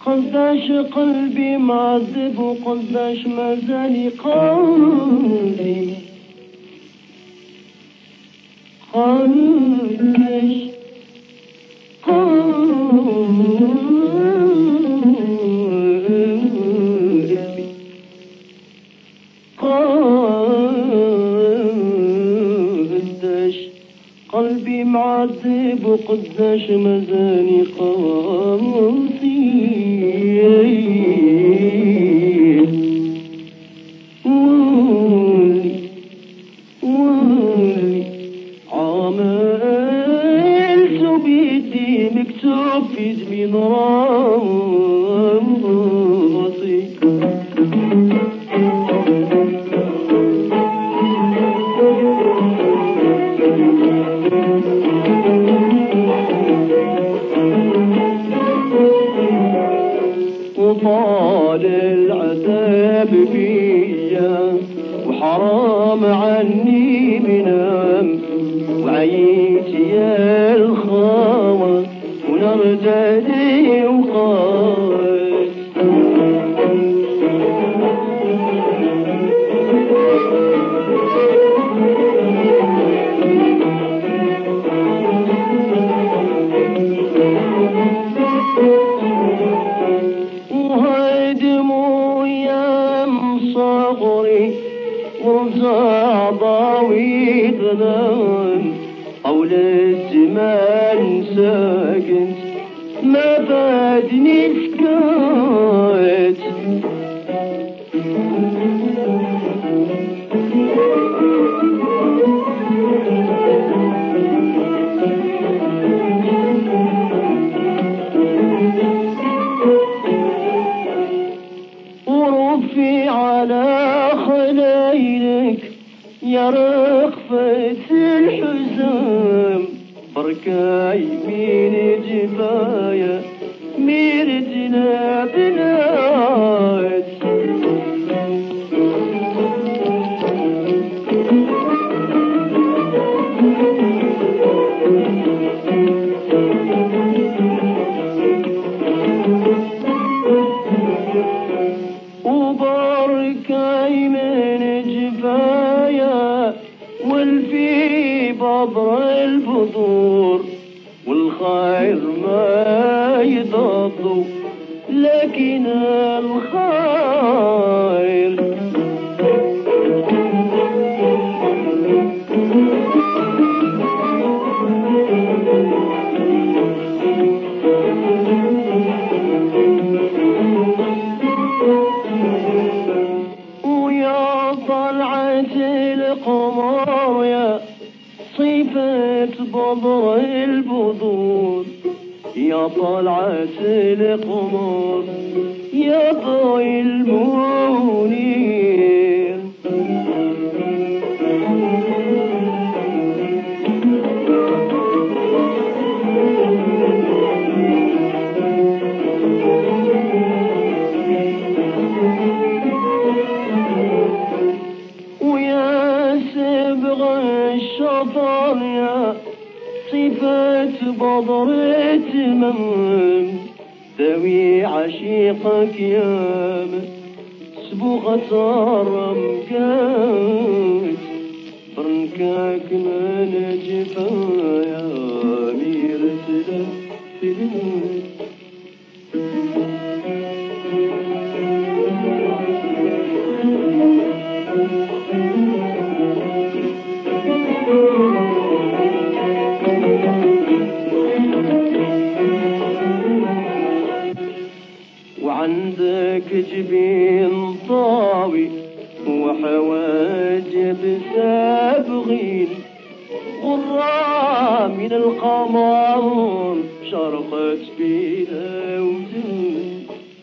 قداش قلبي معذب وقداش مازالي قلبي قداش قلبي معذب وقداش مازالي قاسي ولي عملت بيدي مكتوب في جميل راسي وطال العذاب بيا وحرام عني بنام وعيت يا الخاوة ونرجلي وخاوت وهدموا ايام صغري ورجع ضاوي ظلام حول الزمان ساكن ما فادني فكات ورفي على خلايلك يا رغفة الحزام بركاي من جفايا ميرتنا بنات وبركاي من جفايا والفي بضر البذور والخير ما يضضو لكن الخير ويا طلعة القمر يا صيفة بضر البذور يا طلعة القمر يا ضوء المنير ويا سبغ الشطر يا صفات بضر تمام ذوي عشيقك يا سبغة رمكات برنكاك من جفايا ميرة لفلات وعندك جبين طاوي وحواجب سابغين غرة من القمر شرقت بلا وزين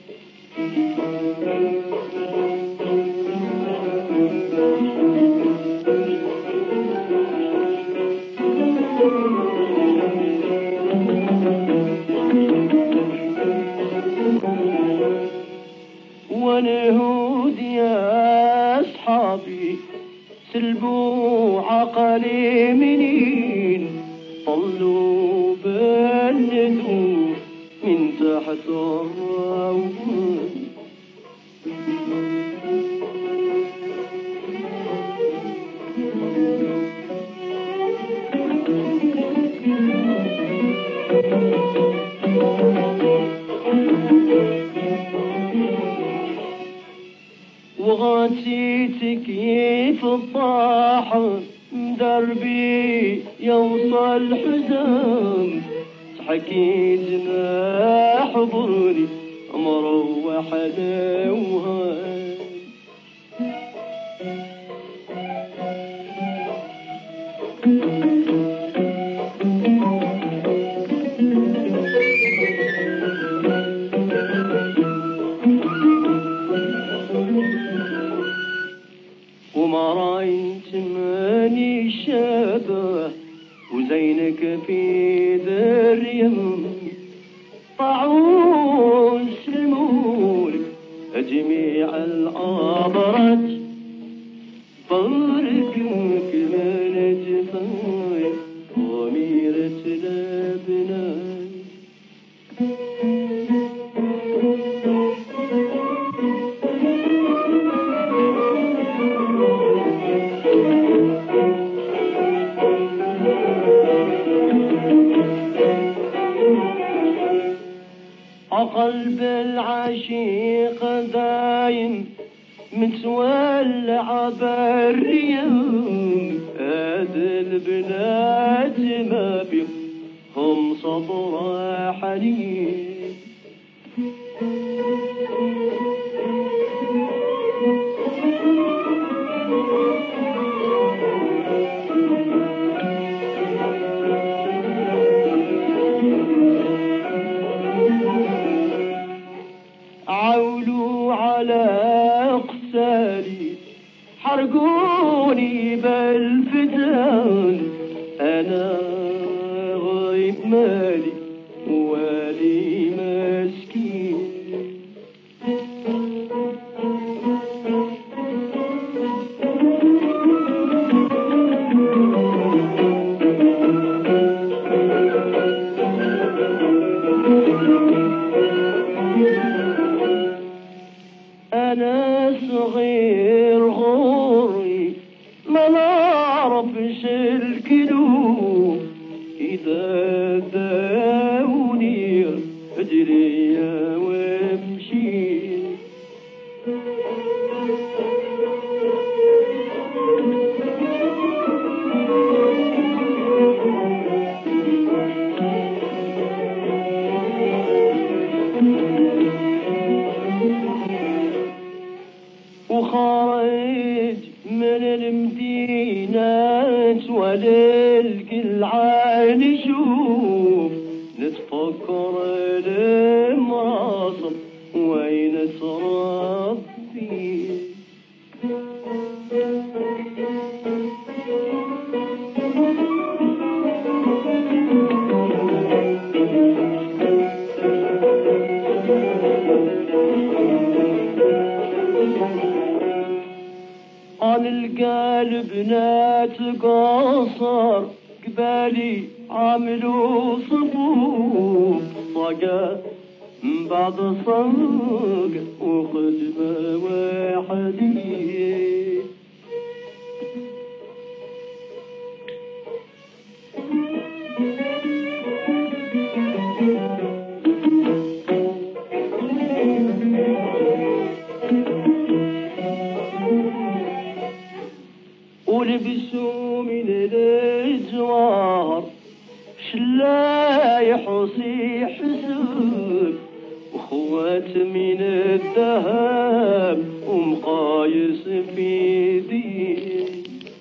ونهود يا أصحابي سلبوا عقلي منين طلوا بلدوا من تحت الراوي. وغاتيت كيف الطاح دربي يوصل حزام، حكيت ما حضرني مروح لوهان. وما رايت ماني شابه وزينك في دريم، طاعون سلمولك جميع الأبرات، بارك كمالة فاي ضميرة لبنان. قلب العشيق دايم متولع بالريم، هاد البنات ما بيهم سطر حنين. عولوا على اقسالي حرقوني بالفتان، انا غيب مالي والي مسكين. أنا صغير غوري ما نعرفش الكلوب، إذا داوني أجري وامشي. وخارج من المدينة وللقلعة نشوف، نتفكر المراصم وين تربي. عن القلب بنات قصر قبالي عملوا صفوف، صقا من بعد صق وخدمة واحدين. ولبسوا من الجوار شلايح وصيح سوق، وخوات من الذهب ومقايس في دين.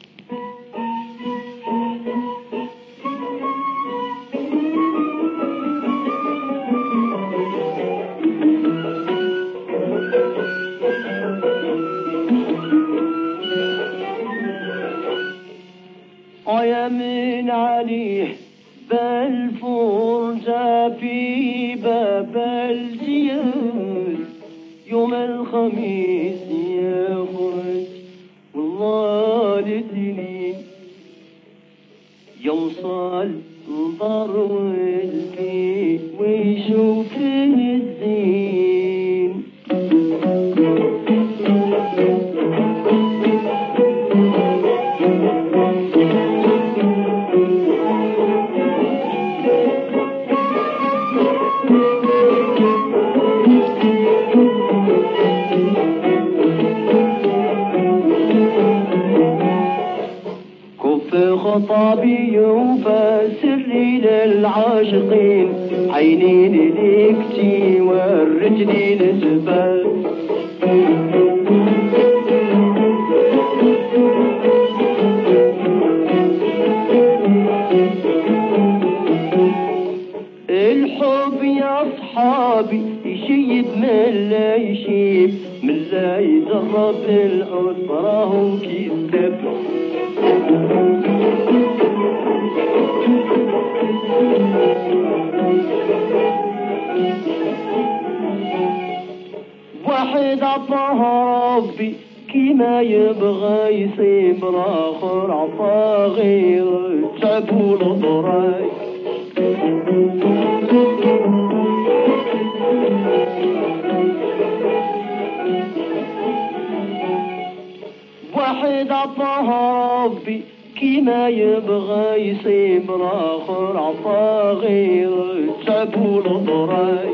ويمن عليه بالفرجة في باب الجياد، يوم الخميس يخرج والله لسنين، يوصل ضر والكي ويش يشوفه الزين. خطابي وفاسري للعاشقين، عينين ليكتي والرجلين سبال. الحب يا صحابي يشيب من لا يشيب، من لا يجرب الأسرة وكيستب. واحد عطاه ربي كيما يبغى يصيب، الاخر عطاه غير تعب والضراي. واحد عطاه ربي كيما يبغى يصيب، الاخر عطاه غير تعب والضراي.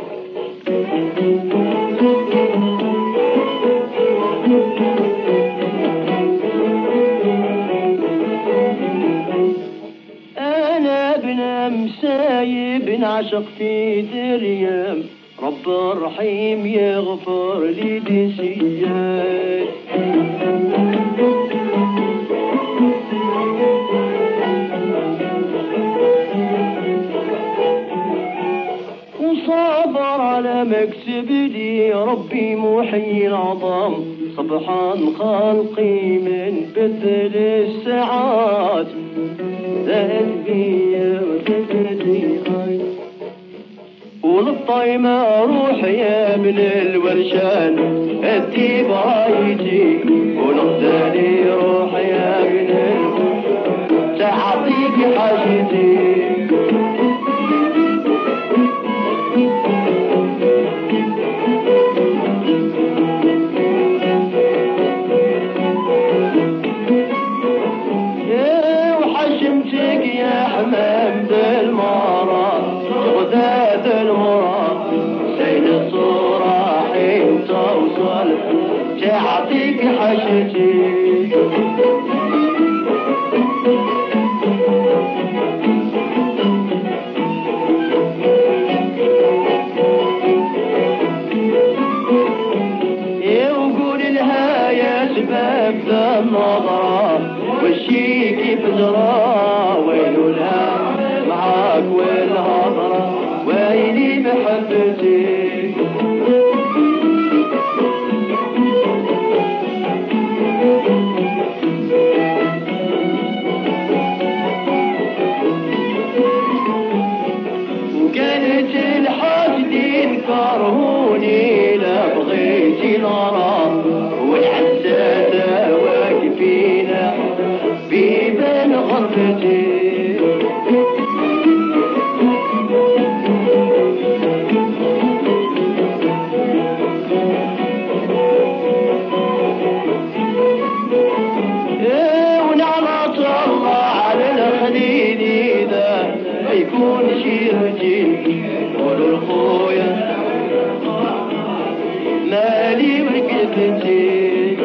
انا ابن مسايب عشقتي دريام، رب الرحيم يغفر لي دسيات. وصابر على مكسب لي ربي محيي العظام، سبحان خلقي من بذل الساعات. زاد بيا وزادني غاي، وللطيمة روح يا ابن الورشان، ادي برايتي وللثاني روح يا ابن الورشان، تعطيك حاجتي. يا حمام بالمرا غداد المرا، زين الصورة حين توصل تعطيك حشتي. وقول لها يا شباب ذا النظرة والشي كيف جرى، ويلو لها معاك والهضرة ويلي محبتي. وكانت الحاسدين كرهوني لا بغيتي نرى، والعزازة واقفين بيبان غربتي. ونعمة الله على الخليل إذا ما يكون شي رجل، قولوا لخويا مالي ورقبتي.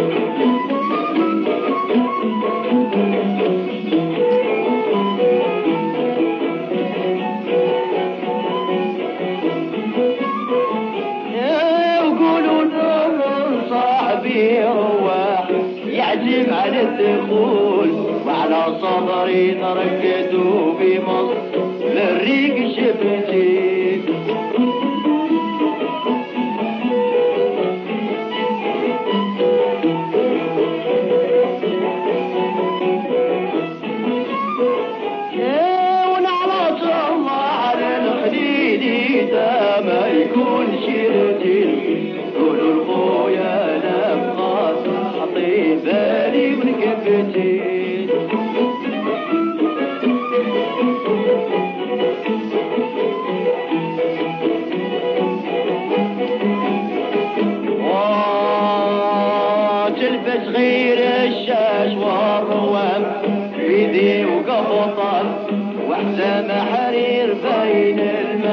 رواح يعزم على الدخول، وعلى صدري تركته بمصر للريق شفتي. ونعمة الله على الخليل إذا ما يكون شرتي، قولوا لخويا نبقى حطي بالي ورقبتي.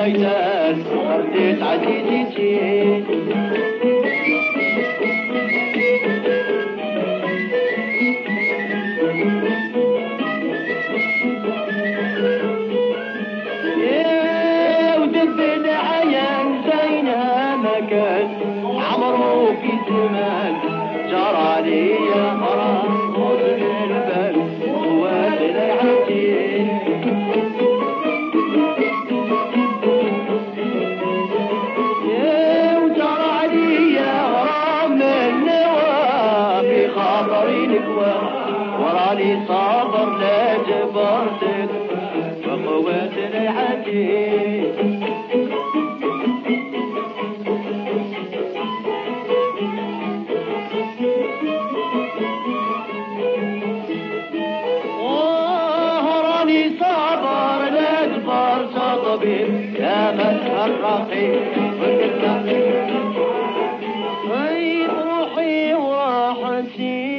ميدان خردت عزيزتي ودب العيان زينها مكان عمرو في زمان جرى لي غرام خذ البال ودلعتي وجرى لي غرام من نوى في خاطري نكوى وراني صابر لا جبرتك وقوات العتيق راني صابر لا جبرت طبيب يا مسهر رقيب روحي وراحتي